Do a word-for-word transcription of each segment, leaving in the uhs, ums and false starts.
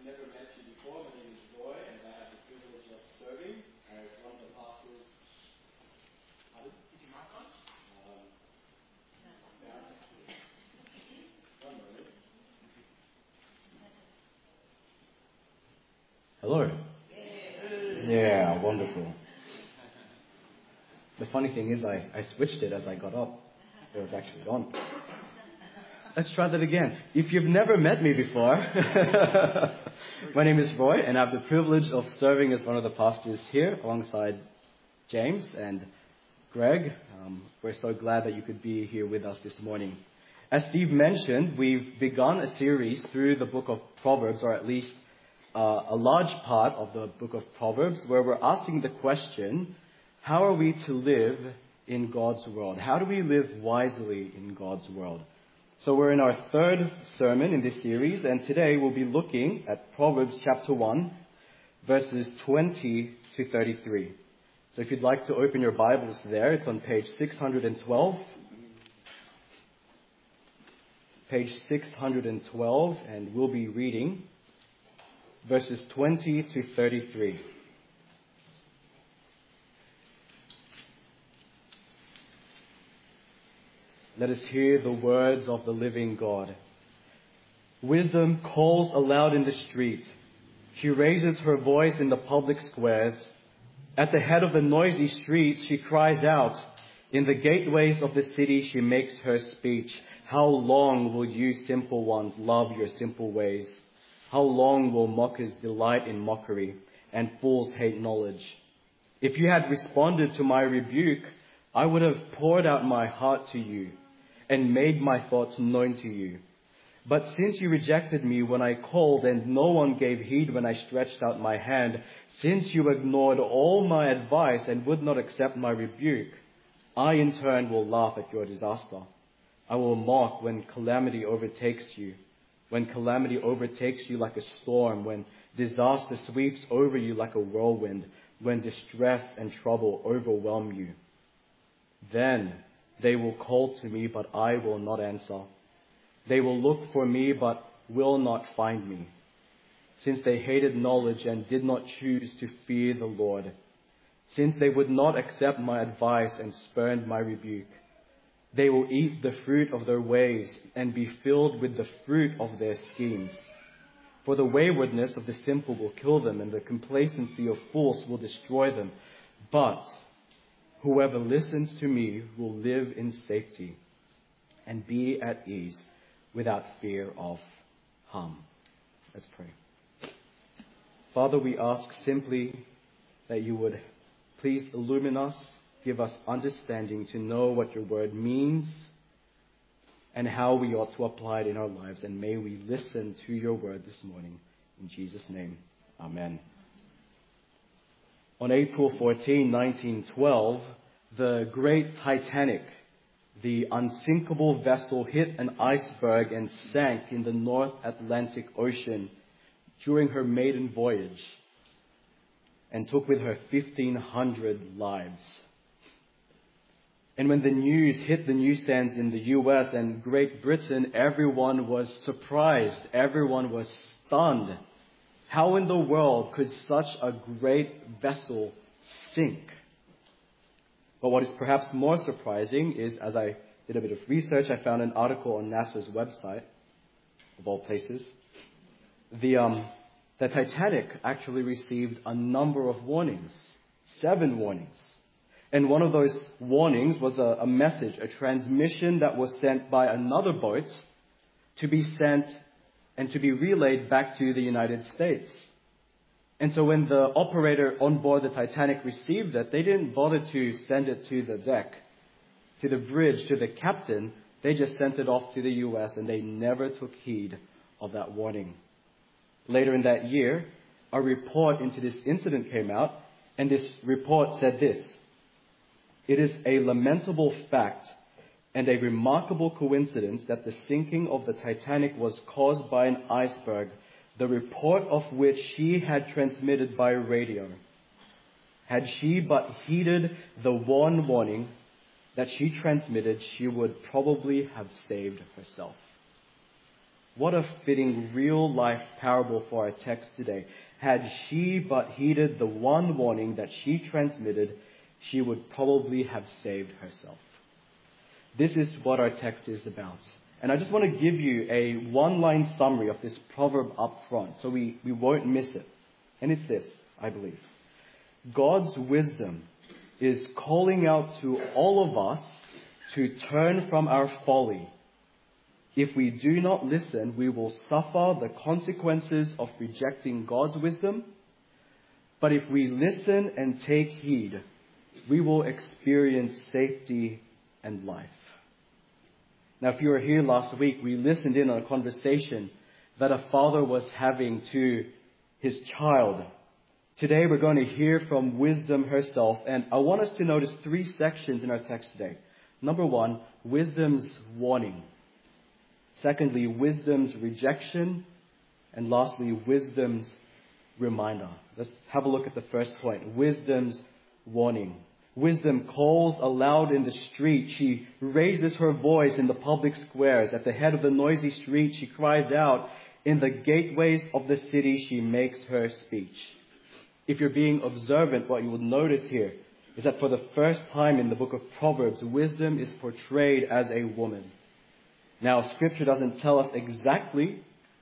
never met you before, my name is Roy, and I have the privilege of serving as one of the pastors. Pardon? Is your mic on? Um, yeah. One moment. Hello. Yeah, wonderful. The funny thing is, I, I switched it as I got up. It was actually on. Let's try that again. If you've never met me before, my name is Roy, and I have the privilege of serving as one of the pastors here alongside James and Greg. Um, we're so glad that you could be here with us this morning. As Steve mentioned, we've begun a series through the book of Proverbs, or at least uh, a large part of the book of Proverbs, where we're asking the question, how are we to live in God's world? How do we live wisely in God's world? So we're in our third sermon in this series, and today we'll be looking at Proverbs chapter one, verses twenty to thirty-three. So if you'd like to open your Bibles there, it's on page six hundred twelve. Page six hundred twelve, and we'll be reading verses twenty to thirty-three. Let us hear the words of the living God. Wisdom calls aloud in the street. She raises her voice in the public squares. At the head of the noisy streets, she cries out. In the gateways of the city, she makes her speech. How long will you simple ones love your simple ways? How long will mockers delight in mockery and fools hate knowledge? If you had responded to my rebuke, I would have poured out my heart to you and made my thoughts known to you. But since you rejected me when I called and no one gave heed when I stretched out my hand, since you ignored all my advice and would not accept my rebuke, I in turn will laugh at your disaster. I will mock when calamity overtakes you, when calamity overtakes you like a storm, when disaster sweeps over you like a whirlwind, when distress and trouble overwhelm you. Then they will call to me, but I will not answer. They will look for me, but will not find me, since they hated knowledge and did not choose to fear the Lord, since they would not accept my advice and spurned my rebuke. They will eat the fruit of their ways and be filled with the fruit of their schemes. For the waywardness of the simple will kill them, and the complacency of fools will destroy them. But whoever listens to me will live in safety and be at ease without fear of harm. Let's pray. Father, we ask simply that you would please illumine us, give us understanding to know what your word means and how we ought to apply it in our lives. And may we listen to your word this morning. In Jesus' name, amen. On April fourteenth, nineteen twelve, the great Titanic, the unsinkable vessel, hit an iceberg and sank in the North Atlantic Ocean during her maiden voyage and took with her fifteen hundred lives. And when the news hit the newsstands in the U S and Great Britain, everyone was surprised. Everyone was stunned. How in the world could such a great vessel sink? But what is perhaps more surprising is, as I did a bit of research, I found an article on NASA's website, of all places. The, um, the Titanic actually received a number of warnings, seven warnings. And one of those warnings was a, a message, a transmission that was sent by another boat to be sent and to be relayed back to the United States. And so when the operator on board the Titanic received it, they didn't bother to send it to the deck, to the bridge, to the captain. They just sent it off to the U S and they never took heed of that warning. Later in that year, a report into this incident came out, and this report said this: "It is a lamentable fact and a remarkable coincidence that the sinking of the Titanic was caused by an iceberg, the report of which she had transmitted by radio. Had she but heeded the one warning that she transmitted, she would probably have saved herself." What a fitting real-life parable for our text today. Had she but heeded the one warning that she transmitted, she would probably have saved herself. This is what our text is about. And I just want to give you a one-line summary of this proverb up front so we, we won't miss it. And it's this, I believe. God's wisdom is calling out to all of us to turn from our folly. If we do not listen, we will suffer the consequences of rejecting God's wisdom. But if we listen and take heed, we will experience safety and life. Now, if you were here last week, we listened in on a conversation that a father was having to his child. Today, we're going to hear from wisdom herself. And I want us to notice three sections in our text today. Number one, wisdom's warning. Secondly, wisdom's rejection. And lastly, wisdom's reminder. Let's have a look at the first point. Wisdom's warning. Wisdom calls aloud in the street. She raises her voice in the public squares. At the head of the noisy street, she cries out. In the gateways of the city, she makes her speech. If you're being observant, what you will notice here is that for the first time in the book of Proverbs, wisdom is portrayed as a woman. Now, Scripture doesn't tell us exactly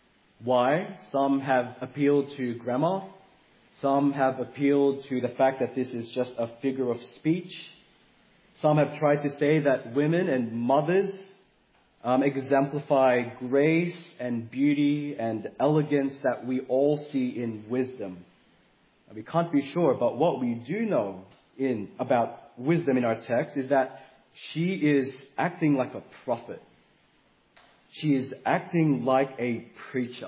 why. Some have appealed to grammar. Some have appealed to the fact that this is just a figure of speech. Some have tried to say that women and mothers um, exemplify grace and beauty and elegance that we all see in wisdom. Now, we can't be sure, but what we do know in about wisdom in our text is that she is acting like a prophet. She is acting like a preacher.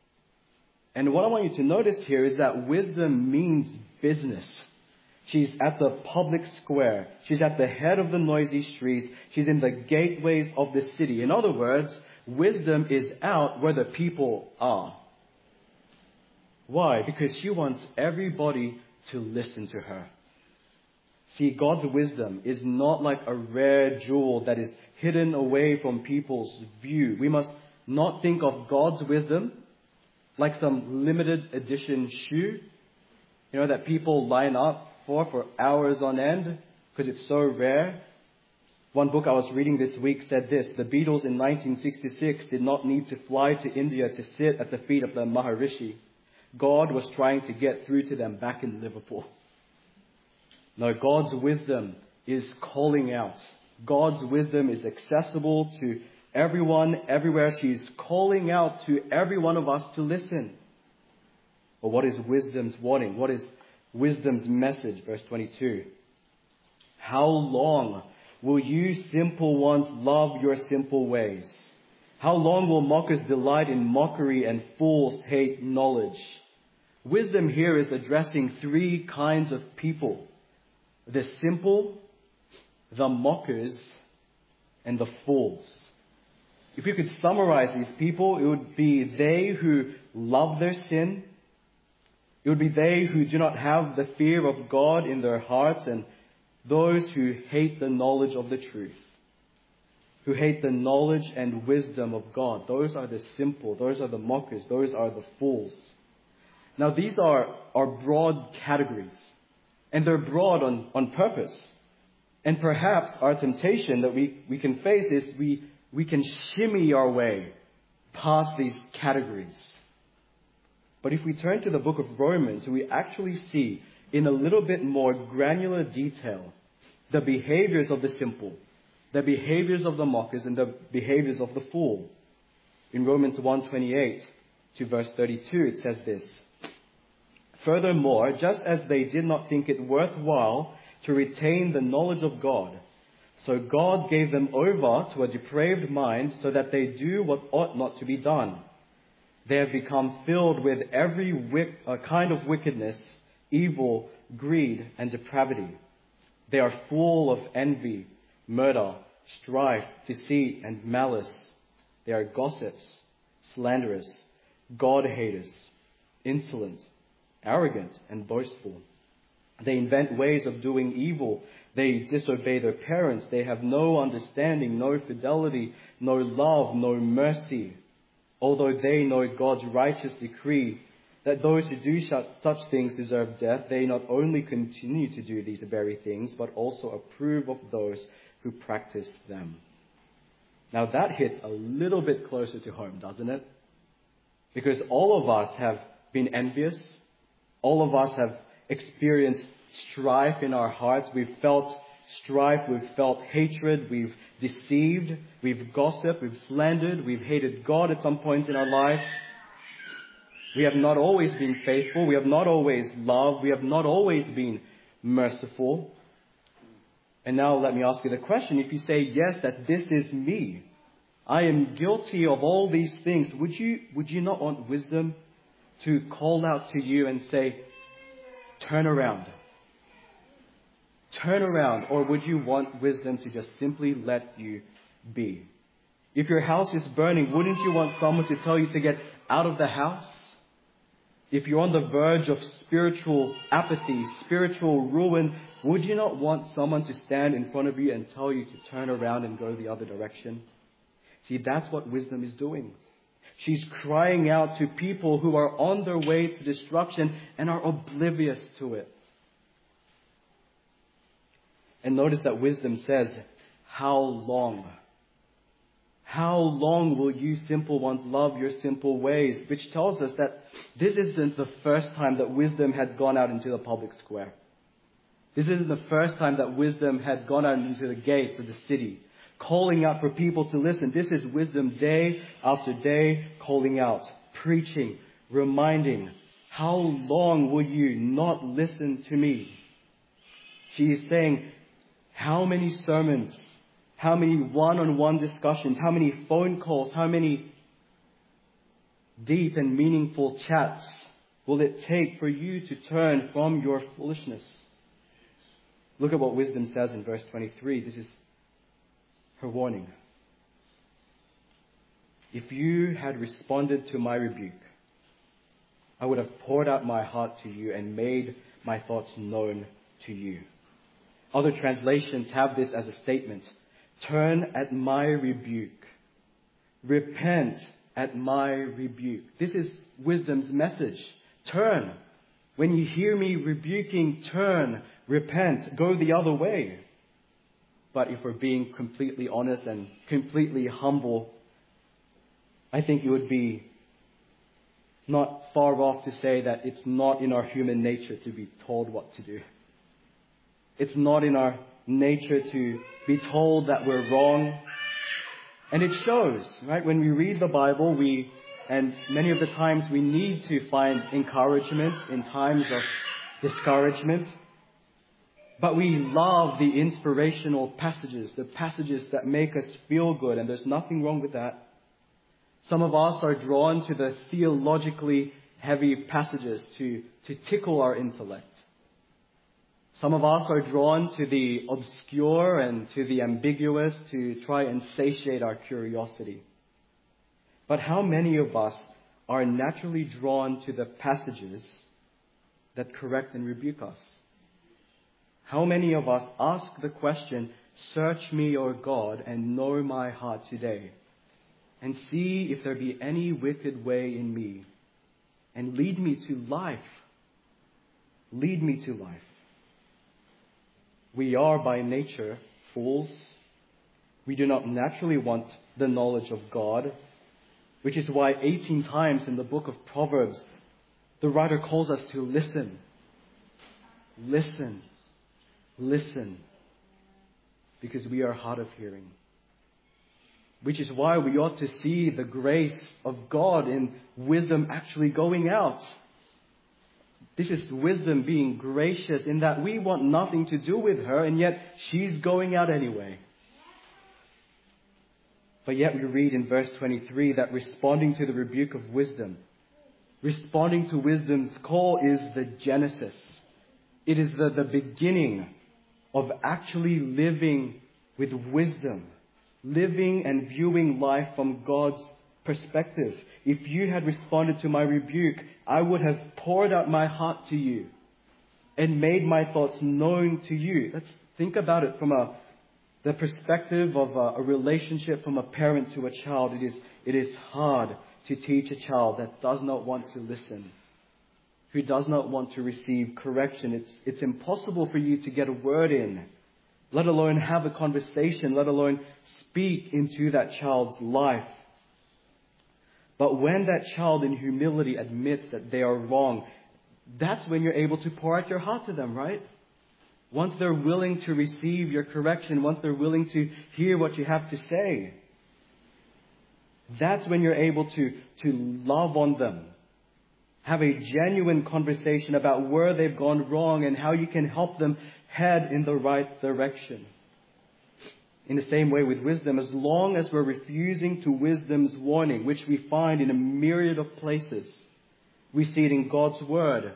And what I want you to notice here is that wisdom means business. She's at the public square. She's at the head of the noisy streets. She's in the gateways of the city. In other words, wisdom is out where the people are. Why? Because she wants everybody to listen to her. See, God's wisdom is not like a rare jewel that is hidden away from people's view. We must not think of God's wisdom like some limited edition shoe, you know, that people line up for for hours on end because it's so rare. One book I was reading this week said this: the Beatles in nineteen sixty-six did not need to fly to India to sit at the feet of the Maharishi. God was trying to get through to them back in Liverpool. No, God's wisdom is calling out. God's wisdom is accessible to everyone, everywhere. She's calling out to every one of us to listen. But what is wisdom's warning? What is wisdom's message? Verse twenty-two. How long will you simple ones love your simple ways? How long will mockers delight in mockery and fools hate knowledge? Wisdom here is addressing three kinds of people: the simple, the mockers, and the fools. If you could summarize these people, it would be they who love their sin. It would be they who do not have the fear of God in their hearts, and those who hate the knowledge of the truth, who hate the knowledge and wisdom of God. Those are the simple. Those are the mockers. Those are the fools. Now, these are, are broad categories, and they're broad on, on purpose. And perhaps our temptation that we, we can face is we, we can shimmy our way past these categories. But if we turn to the book of Romans, we actually see in a little bit more granular detail the behaviors of the simple, the behaviors of the mockers, and the behaviors of the fool. In Romans one twenty-eight to verse thirty-two, it says this: Furthermore, just as they did not think it worthwhile to retain the knowledge of God, so God gave them over to a depraved mind so that they do what ought not to be done. They have become filled with every wick, uh, kind of wickedness, evil, greed, and depravity. They are full of envy, murder, strife, deceit, and malice. They are gossips, slanderers, God-haters, insolent, arrogant, and boastful. They invent ways of doing evil. They disobey their parents. They have no understanding, no fidelity, no love, no mercy. Although they know God's righteous decree that those who do such things deserve death, they not only continue to do these very things, but also approve of those who practice them. Now that hits a little bit closer to home, doesn't it? Because all of us have been envious. All of us have experienced strife in our hearts. We've felt strife. We've felt hatred. We've deceived. We've gossiped. We've slandered. We've hated God at some point in our life. We have not always been faithful. We have not always loved. We have not always been merciful. And now let me ask you the question. If you say, yes, that this is me, I am guilty of all these things, would you, would you not want wisdom to call out to you and say, turn around? Turn around. Or would you want wisdom to just simply let you be? If your house is burning, wouldn't you want someone to tell you to get out of the house? If you're on the verge of spiritual apathy, spiritual ruin, would you not want someone to stand in front of you and tell you to turn around and go the other direction? See, that's what wisdom is doing. She's crying out to people who are on their way to destruction and are oblivious to it. And notice that wisdom says, how long? How long will you simple ones love your simple ways? Which tells us that this isn't the first time that wisdom had gone out into the public square. This isn't the first time that wisdom had gone out into the gates of the city, calling out for people to listen. This is wisdom day after day, calling out, preaching, reminding. How long will you not listen to me? She is saying, how many sermons, how many one-on-one discussions, how many phone calls, how many deep and meaningful chats will it take for you to turn from your foolishness? Look at what wisdom says in verse twenty-three. This is her warning. If you had responded to my rebuke, I would have poured out my heart to you and made my thoughts known to you. Other translations have this as a statement. Turn at my rebuke. Repent at my rebuke. This is wisdom's message. Turn. When you hear me rebuking, turn, repent, go the other way. But if we're being completely honest and completely humble, I think it would be not far off to say that it's not in our human nature to be told what to do. It's not in our nature to be told that we're wrong. And it shows, right? When we read the Bible, we, and many of the times we need to find encouragement in times of discouragement. But we love the inspirational passages, the passages that make us feel good, and there's nothing wrong with that. Some of us are drawn to the theologically heavy passages to, to tickle our intellect. Some of us are drawn to the obscure and to the ambiguous to try and satiate our curiosity. But how many of us are naturally drawn to the passages that correct and rebuke us? How many of us ask the question, search me, O God, and know my heart today, and see if there be any wicked way in me, and lead me to life. Lead me to life. We are by nature fools. We do not naturally want the knowledge of God, which is why eighteen times in the book of Proverbs, the writer calls us to listen. Listen. Listen. Because we are hard of hearing. Which is why we ought to see the grace of God in wisdom actually going out. This is wisdom being gracious in that we want nothing to do with her, and yet she's going out anyway. But yet we read in verse twenty-three that responding to the rebuke of wisdom, responding to wisdom's call is the genesis. It is the, the beginning of actually living with wisdom, living and viewing life from God's perspective. If you had responded to my rebuke, I would have poured out my heart to you and made my thoughts known to you. Let's think about it from a, the perspective of a, a relationship from a parent to a child. It is, it is hard to teach a child that does not want to listen, who does not want to receive correction. It's, it's impossible for you to get a word in, let alone have a conversation, let alone speak into that child's life. But when that child in humility admits that they are wrong, that's when you're able to pour out your heart to them, right? Once they're willing to receive your correction, once they're willing to hear what you have to say, that's when you're able to, to love on them. Have a genuine conversation about where they've gone wrong and how you can help them head in the right direction. In the same way with wisdom, as long as we're refusing to wisdom's warning, which we find in a myriad of places, we see it in God's Word.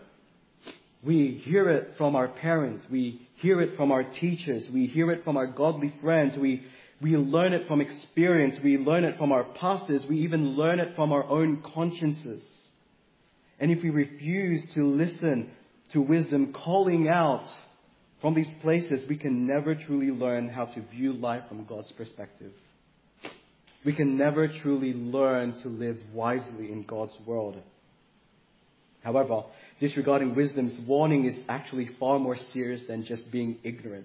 We hear it from our parents. We hear it from our teachers. We hear it from our godly friends. We, we learn it from experience. We learn it from our pastors. We even learn it from our own consciences. And if we refuse to listen to wisdom calling out from these places, we can never truly learn how to view life from God's perspective. We can never truly learn to live wisely in God's world. However, disregarding wisdom's warning is actually far more serious than just being ignorant.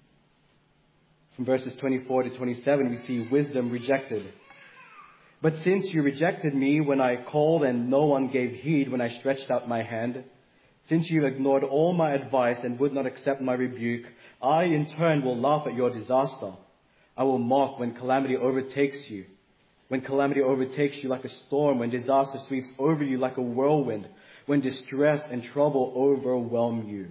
From verses twenty-four to twenty-seven, we see wisdom rejected. But since you rejected me when I called and no one gave heed when I stretched out my hand, since you ignored all my advice and would not accept my rebuke, I in turn will laugh at your disaster. I will mock when calamity overtakes you. When calamity overtakes you like a storm, when disaster sweeps over you like a whirlwind, when distress and trouble overwhelm you.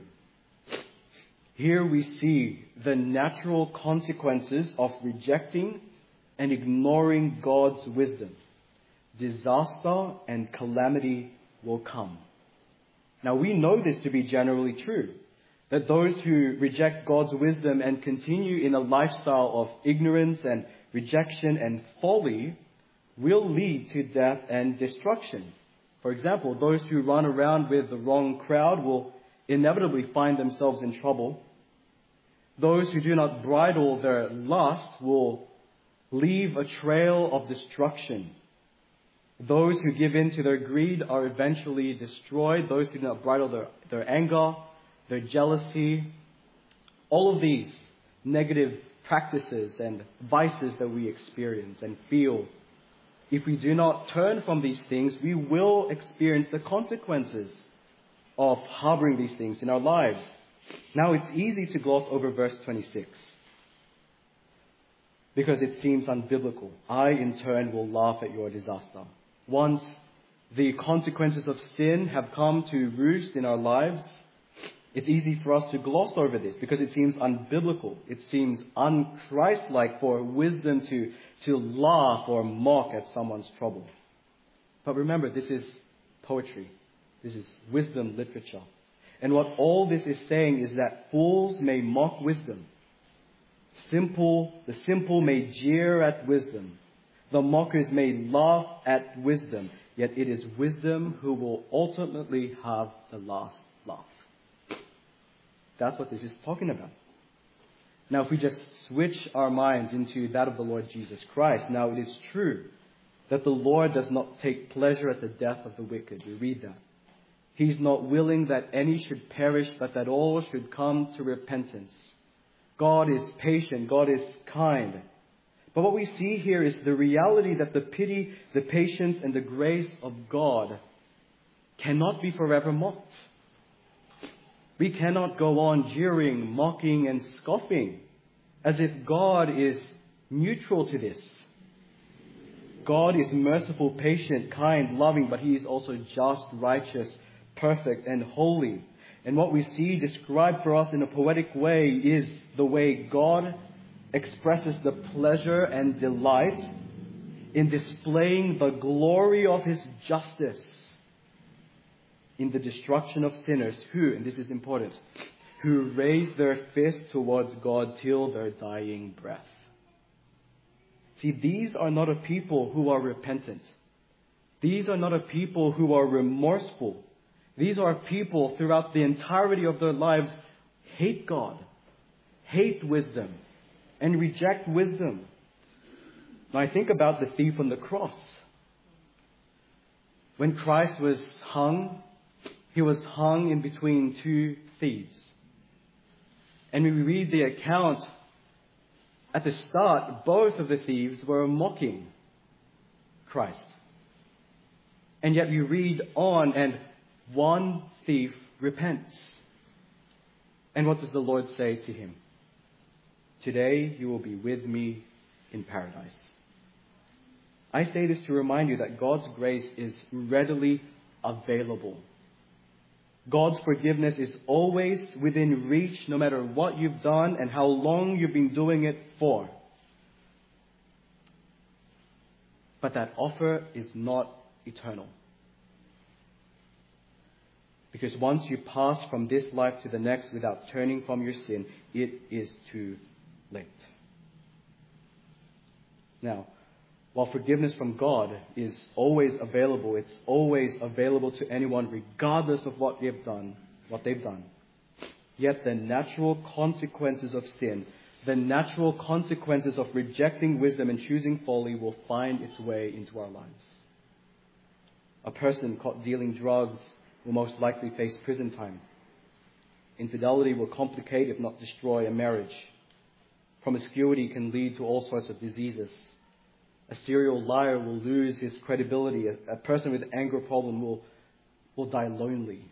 Here we see the natural consequences of rejecting and ignoring God's wisdom. Disaster and calamity will come. Now we know this to be generally true, that those who reject God's wisdom and continue in a lifestyle of ignorance and rejection and folly will lead to death and destruction. For example, those who run around with the wrong crowd will inevitably find themselves in trouble. Those who do not bridle their lust will leave a trail of destruction. Those who give in to their greed are eventually destroyed. Those who do not bridle their, their anger, their jealousy, all of these negative practices and vices that we experience and feel, if we do not turn from these things, we will experience the consequences of harboring these things in our lives. Now, it's easy to gloss over verse twenty-six because it seems unbiblical. I, in turn, will laugh at your disaster. Once the consequences of sin have come to roost in our lives, it's easy for us to gloss over this because it seems unbiblical. It seems un-Christ-like for wisdom to, to laugh or mock at someone's trouble. But remember, this is poetry. This is wisdom literature. And what all this is saying is that fools may mock wisdom. Simple, the simple may jeer at wisdom. The mockers may laugh at wisdom. Yet it is wisdom who will ultimately have the last laugh. That's what this is talking about. Now, if we just switch our minds into that of the Lord Jesus Christ, now it is true that the Lord does not take pleasure at the death of the wicked. We read that. He's not willing that any should perish, but that all should come to repentance. God is patient. God is kind. But what we see here is the reality that the pity, the patience, and the grace of God cannot be forever mocked. We cannot go on jeering, mocking, and scoffing as if God is neutral to this. God is merciful, patient, kind, loving, but He is also just, righteous, perfect, and holy. And what we see described for us in a poetic way is the way God expresses the pleasure and delight in displaying the glory of His justice in the destruction of sinners who, and this is important, who raise their fist towards God till their dying breath. See, these are not a people who are repentant. These are not a people who are remorseful. These are people throughout the entirety of their lives hate God, hate wisdom, and reject wisdom. Now I think about the thief on the cross. When Christ was hung, he was hung in between two thieves. And when we read the account, at the start, both of the thieves were mocking Christ. And yet we read on, and one thief repents. And what does the Lord say to him? Today you will be with me in paradise. I say this to remind you that God's grace is readily available. God's forgiveness is always within reach, no matter what you've done and how long you've been doing it for. But that offer is not eternal. Because once you pass from this life to the next without turning from your sin, it is too late. Now, while forgiveness from God is always available, it's always available to anyone regardless of what they've done, what they've done. Yet the natural consequences of sin, the natural consequences of rejecting wisdom and choosing folly will find its way into our lives. A person caught dealing drugs will most likely face prison time. Infidelity will complicate, if not destroy, a marriage. Promiscuity can lead to all sorts of diseases. A serial liar will lose his credibility. A, a person with anger problem will, will die lonely.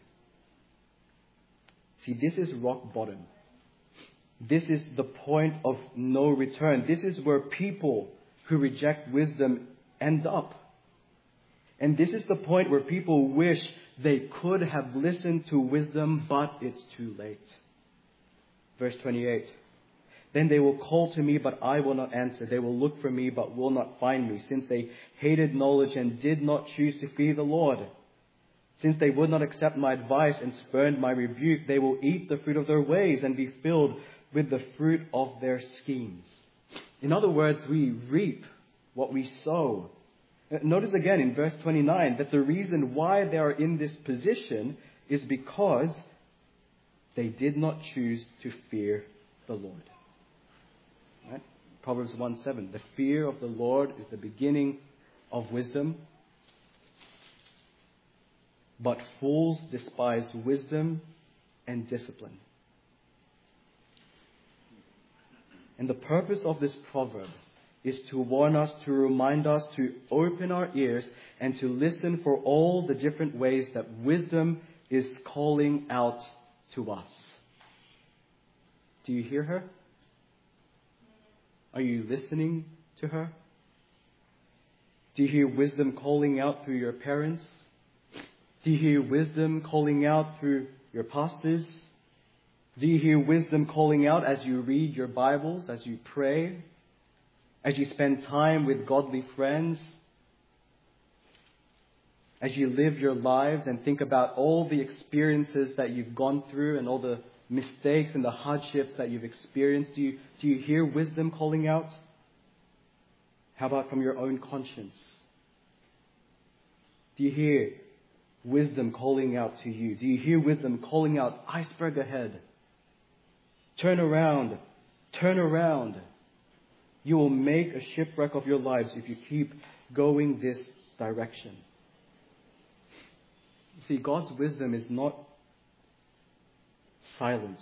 See, this is rock bottom. This is the point of no return. This is where people who reject wisdom end up. And this is the point where people wish they could have listened to wisdom, but it's too late. Verse twenty-eight. Then they will call to me, but I will not answer. They will look for me, but will not find me, since they hated knowledge and did not choose to fear the Lord. Since they would not accept my advice and spurned my rebuke, they will eat the fruit of their ways and be filled with the fruit of their schemes. In other words, we reap what we sow. Notice again in verse twenty-nine that the reason why they are in this position is because they did not choose to fear the Lord. Right? Proverbs one seven. The fear of the Lord is the beginning of wisdom, but fools despise wisdom and discipline. And the purpose of this proverb is to warn us, to remind us to open our ears and to listen for all the different ways that wisdom is calling out to us. Do you hear her? Are you listening to her? Do you hear wisdom calling out through your parents? Do you hear wisdom calling out through your pastors? Do you hear wisdom calling out as you read your Bibles, as you pray, as you spend time with godly friends, as you live your lives and think about all the experiences that you've gone through and all the mistakes and the hardships that you've experienced? Do you, do you hear wisdom calling out? How about from your own conscience? Do you hear wisdom calling out to you? Do you hear wisdom calling out, iceberg ahead? Turn around. Turn around. You will make a shipwreck of your lives if you keep going this direction. See, God's wisdom is not silent.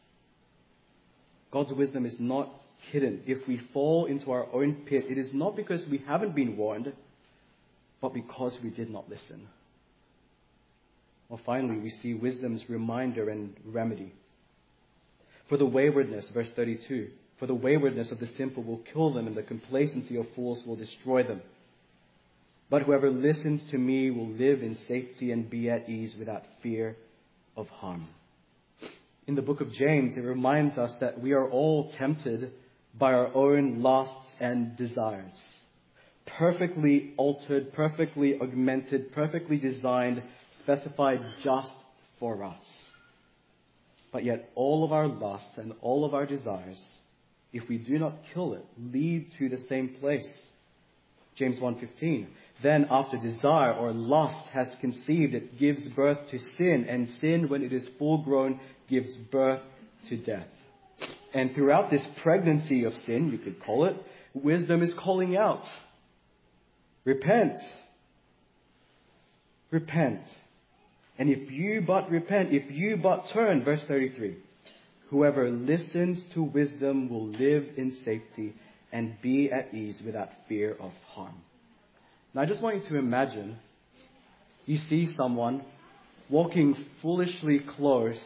God's wisdom is not hidden. If we fall into our own pit, it is not because we haven't been warned, but because we did not listen. Well, finally, we see wisdom's reminder and remedy. For the waywardness, verse thirty-two, for the waywardness of the simple will kill them, and the complacency of fools will destroy them. But whoever listens to me will live in safety and be at ease without fear of harm. In the book of James, it reminds us that we are all tempted by our own lusts and desires. Perfectly altered, perfectly augmented, perfectly designed, specified just for us. But yet all of our lusts and all of our desires, if we do not kill it, lead to the same place. James one fifteen. Then after desire or lust has conceived, it gives birth to sin. And sin, when it is full grown, gives birth to death. And throughout this pregnancy of sin, you could call it, wisdom is calling out. Repent. repent. And if you but repent, if you but turn, verse thirty-three, whoever listens to wisdom will live in safety and be at ease without fear of harm. Now I just want you to imagine you see someone walking foolishly close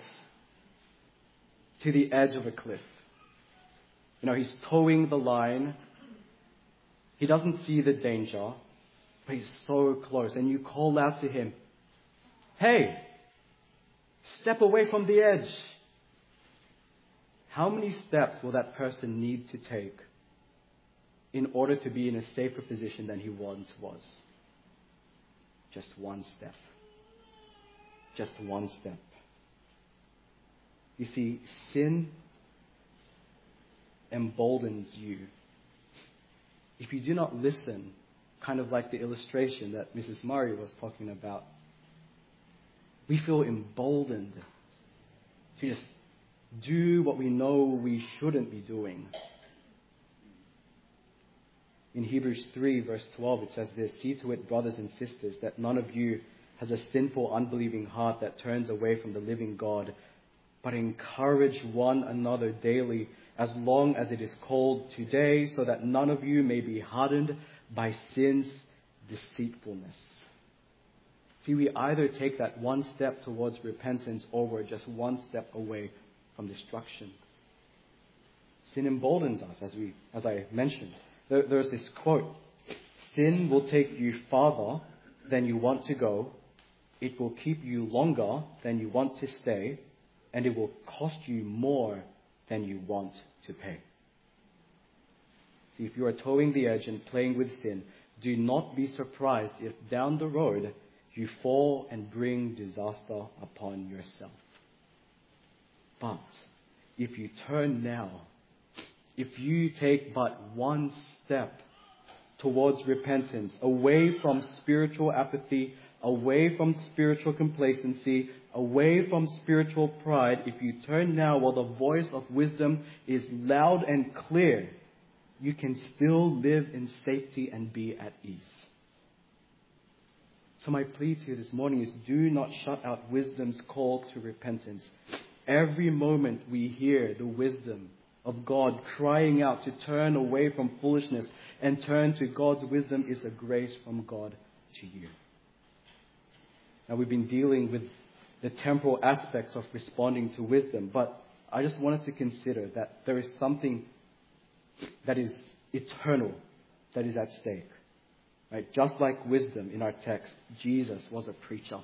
to the edge of a cliff. You know, he's towing the line. He doesn't see the danger, but he's so close. And you call out to him, "Hey, step away from the edge." How many steps will that person need to take in order to be in a safer position than he once was? Just one step. Just one step. You see, sin emboldens you. If you do not listen, kind of like the illustration that Missus Murray was talking about, we feel emboldened to just do what we know we shouldn't be doing. In Hebrews three, verse twelve, it says this, "See to it, brothers and sisters, that none of you has a sinful, unbelieving heart that turns away from the living God, but encourage one another daily, as long as it is called today, so that none of you may be hardened by sin's deceitfulness." See, we either take that one step towards repentance or we're just one step away from destruction. Sin emboldens us, as we, as I mentioned. There, there's this quote, "Sin will take you farther than you want to go. It will keep you longer than you want to stay. And it will cost you more than you want to pay." See, if you are towing the edge and playing with sin, do not be surprised if down the road you fall and bring disaster upon yourself. But if you turn now, if you take but one step towards repentance, away from spiritual apathy, away from spiritual complacency, away from spiritual pride, if you turn now while the voice of wisdom is loud and clear, you can still live in safety and be at ease. So my plea to you this morning is, do not shut out wisdom's call to repentance. Every moment we hear the wisdom of God crying out to turn away from foolishness and turn to God's wisdom is a grace from God to you. Now, we've been dealing with the temporal aspects of responding to wisdom, but I just want us to consider that there is something that is eternal that is at stake. Right? Just like wisdom in our text, Jesus was a preacher.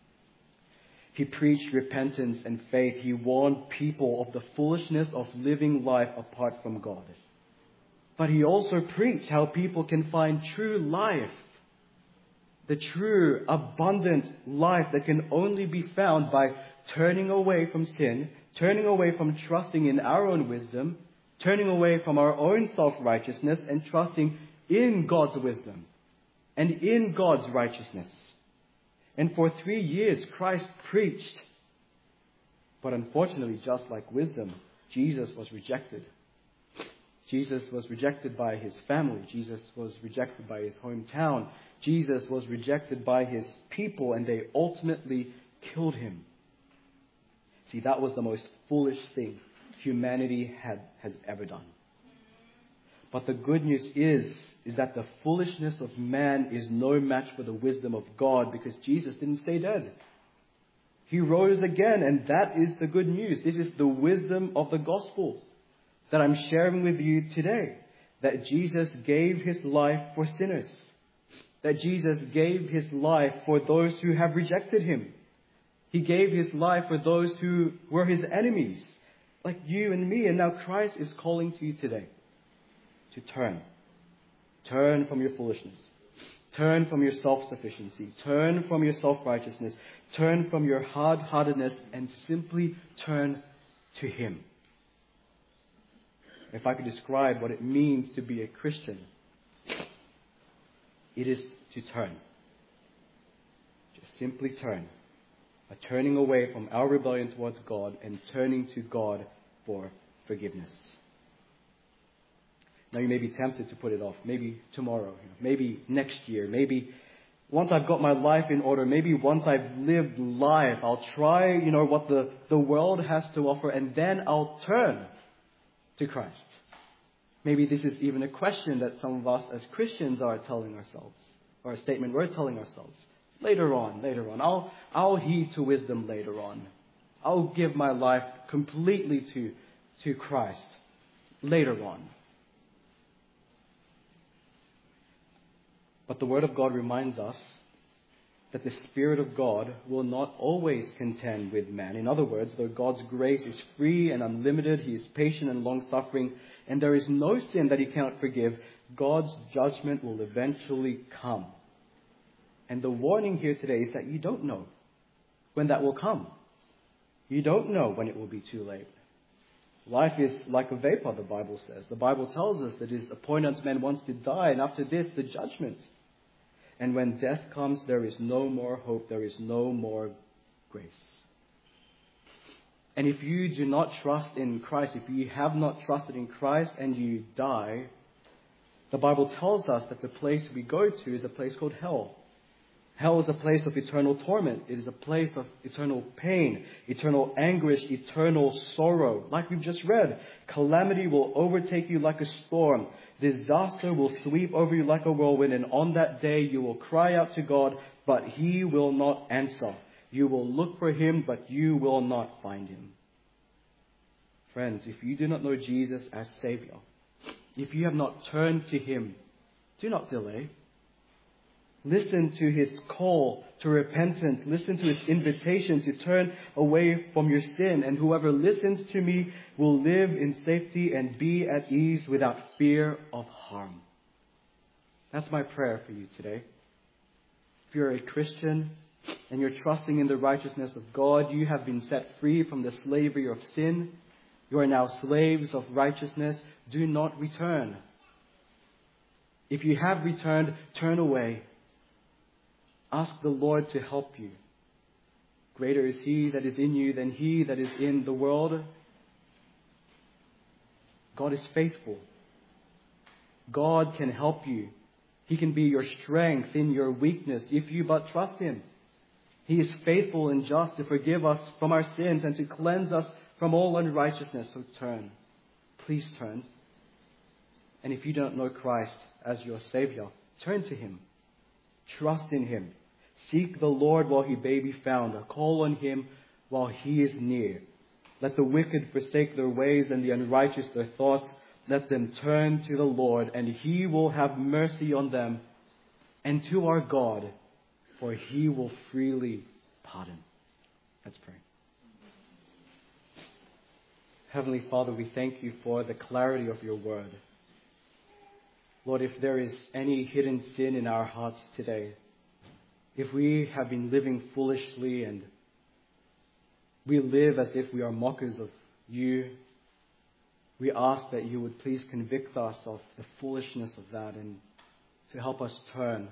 He preached repentance and faith. He warned people of the foolishness of living life apart from God. But he also preached how people can find true life, the true, abundant life that can only be found by turning away from sin, turning away from trusting in our own wisdom, turning away from our own self-righteousness and trusting in God's wisdom and in God's righteousness. And for three years, Christ preached. But unfortunately, just like wisdom, Jesus was rejected. Jesus was rejected by his family. Jesus was rejected by his hometown. Jesus was rejected by his people, and they ultimately killed him. See, that was the most foolish thing humanity had, has ever done. But the good news is, is that the foolishness of man is no match for the wisdom of God, because Jesus didn't stay dead. He rose again, and that is the good news. This is the wisdom of the gospel that I'm sharing with you today. That Jesus gave his life for sinners. That Jesus gave his life for those who have rejected him. He gave his life for those who were his enemies, like you and me. And now Christ is calling to you today to turn. Turn from your foolishness. Turn from your self-sufficiency. Turn from your self-righteousness. Turn from your hard-heartedness and simply turn to him. If I could describe what it means to be a Christian, it is to turn. Just simply turn. A turning away from our rebellion towards God and turning to God for forgiveness. Now you may be tempted to put it off. Maybe tomorrow. Maybe next year. Maybe once I've got my life in order, maybe once I've lived life, I'll try, you know, what the, the world has to offer, and then I'll turn to Christ. Maybe this is even a question that some of us as Christians are telling ourselves, or a statement we're telling ourselves. Later on, later on. I'll, I'll heed to wisdom later on. I'll give my life completely to, to Christ later on. But the Word of God reminds us that the Spirit of God will not always contend with man. In other words, though God's grace is free and unlimited, He is patient and long-suffering, and there is no sin that He cannot forgive, God's judgment will eventually come. And the warning here today is that you don't know when that will come. You don't know when it will be too late. Life is like a vapor, the Bible says. The Bible tells us that it is appointed unto man once to die, and after this, the judgment. And when death comes, there is no more hope. There is no more grace. And if you do not trust in Christ, if you have not trusted in Christ and you die, the Bible tells us that the place we go to is a place called hell. Hell is a place of eternal torment. It is a place of eternal pain, eternal anguish, eternal sorrow. Like we've just read, calamity will overtake you like a storm. Disaster will sweep over you like a whirlwind. And on that day you will cry out to God, but He will not answer. You will look for Him, but you will not find Him. Friends, if you do not know Jesus as Savior, if you have not turned to Him, do not delay. Listen to His call to repentance. Listen to His invitation to turn away from your sin. And whoever listens to me will live in safety and be at ease without fear of harm. That's my prayer for you today. If you're a Christian and you're trusting in the righteousness of God, you have been set free from the slavery of sin. You are now slaves of righteousness. Do not return. If you have returned, turn away. Ask the Lord to help you. Greater is He that is in you than he that is in the world. God is faithful. God can help you. He can be your strength in your weakness if you but trust Him. He is faithful and just to forgive us from our sins and to cleanse us from all unrighteousness. So turn. Please turn. And if you don't know Christ as your Savior, turn to Him. Trust in Him. Seek the Lord while He may be found. Call on Him while He is near. Let the wicked forsake their ways and the unrighteous their thoughts. Let them turn to the Lord, and He will have mercy on them, and to our God, for He will freely pardon. Let's pray. Heavenly Father, we thank You for the clarity of Your word. Lord, if there is any hidden sin in our hearts today, if we have been living foolishly and we live as if we are mockers of You, we ask that You would please convict us of the foolishness of that and to help us turn.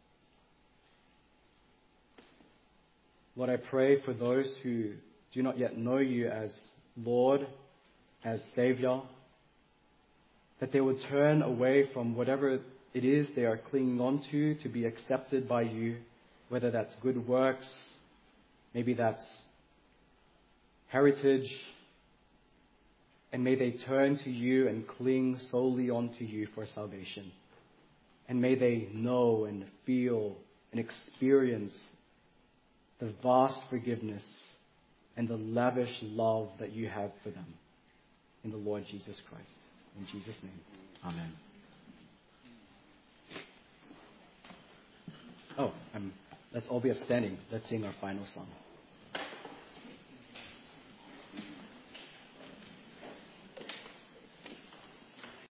Lord, I pray for those who do not yet know You as Lord, as Savior, that they would turn away from whatever it is they are clinging on to to be accepted by You, whether that's good works, maybe that's heritage, and may they turn to You and cling solely onto You for salvation. And may they know and feel and experience the vast forgiveness and the lavish love that You have for them in the Lord Jesus Christ. In Jesus' name, amen. Oh, um, let's all be upstanding. Let's sing our final song.